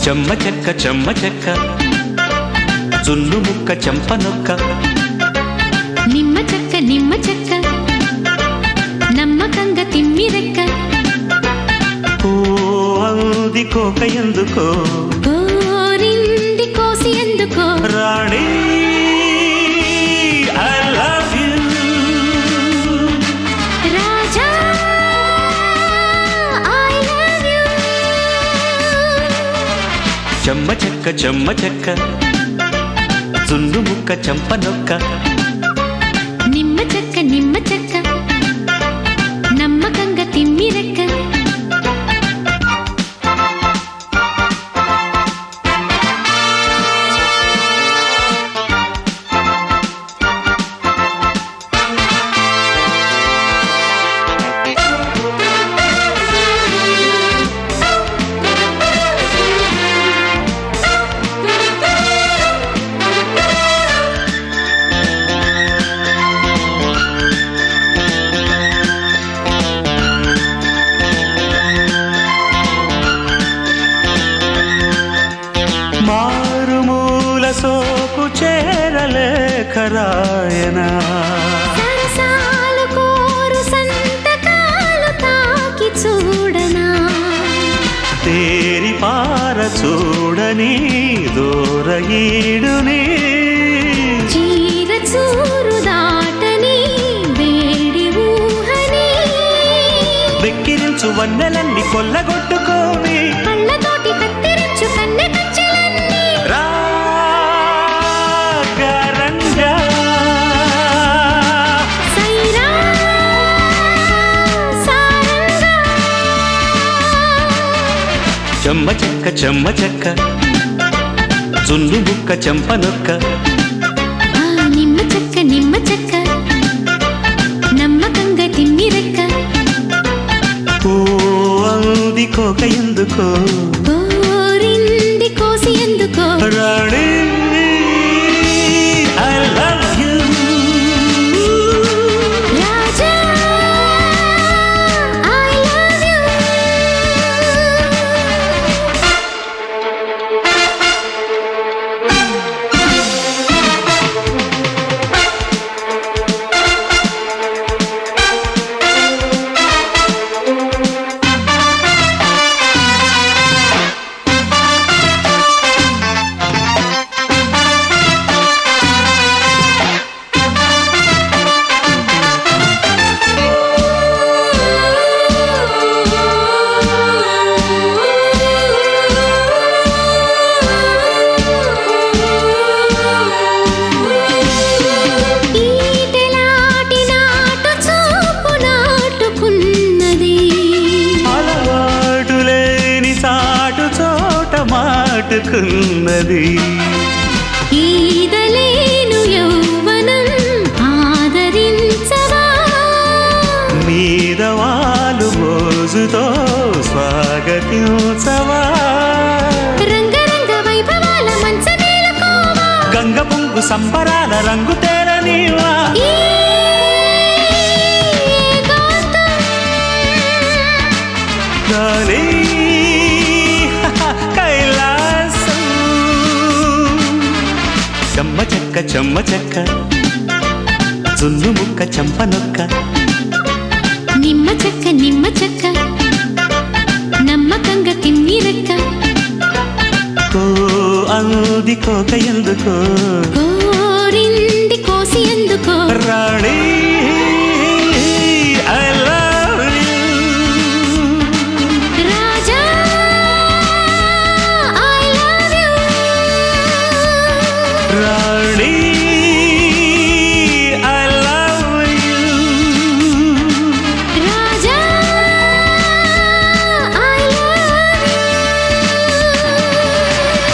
చెమ్మ చెక్క జున్ను ముక్క చెంపనొక్క నిమ్మ చెక్క నమ్మకంగా తిమ్మిరెక్క ఓ అంది కోక ఎందుకో కోరింది కోసి ఎందుకో రాణి ఐ లవ్ యూ రాజా ఐ లవ్ యూ చెమ్మ చెక్క జున్ను ముక్క చెంపనొక్క నిమ్మ చెక్క నమ్మకంగా తిమ్మిరెక్క మారుమూల సోకు చేరలేఖరాయనా సరసాలు కోరు సంతకాలు తాకి చూడనా తేరి పార చూడని దూరగీడుని చీర చూరు దాటని వేడి ఊహని వెక్కిరించు వన్నెలన్నీ కొల్లగొట్టుకోని కళ్ళతోటి కత్తిరించు కన్నె కచ్చలన్నీ రాగరంగా సైరా సారంగా చెమ్మ చెక్క జున్ను ముక్క చెంపనొక్క నిమ్మ చెక్క నమ్మకంగా తిమ్మిరెక్క ఓ అంది కోక ఎందుకో కోరింది కోసి ఎందుకో రాణి ఐ లవ్ యూ రాజా ఐ లవ్ యూ ఈటెలాటి నాటు చూపు నాటుకున్నది అలవాటు లేని చాటు చోట మాటుకున్నది ఈదలేను యౌవనం ఆదరించవా మీద వాళ్ళు మోజుతో స్వాగతించవా రంగరంగ వైభవాల మంచమేలుకోవా గంగ పొంగు సంబరాల రంగు తేరనీవా ఈ ఏకాంతం గాలి కైలాసం చెమ్మ చెక్క జున్ను ముక్క చెంపనొక్క నిమ్మ చెక్క నమ్మకంగా తిమ్మిరెక్క ఓ అంది కోక ఎందుకో కోరింది కోసి ఎందుకో రాణి